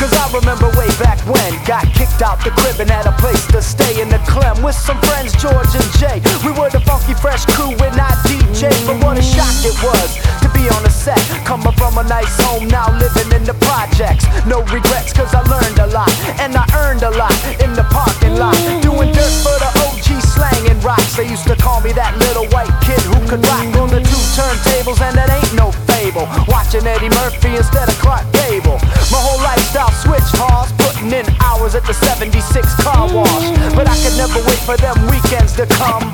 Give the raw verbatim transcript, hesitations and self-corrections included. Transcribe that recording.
Cause I remember way back when got kicked out the crib and had a place to stay in the Clem with some friends, George and Jay. We were the funky fresh crew and I D J. But what a shock it was to be on the set, coming from a nice home, now living in the projects. No regrets cause I learned a lot, and I earned a lot in the parking lot, doing dirt for the O G slang and rocks. They used to call me that little white kid who could rock on the two turntables, and that ain't no fable, watching Eddie Murphy instead of Clark Gable. My whole lifestyle switched halls, putting in hours at the seventy-six car wash. But I could never wait for them weekends to come,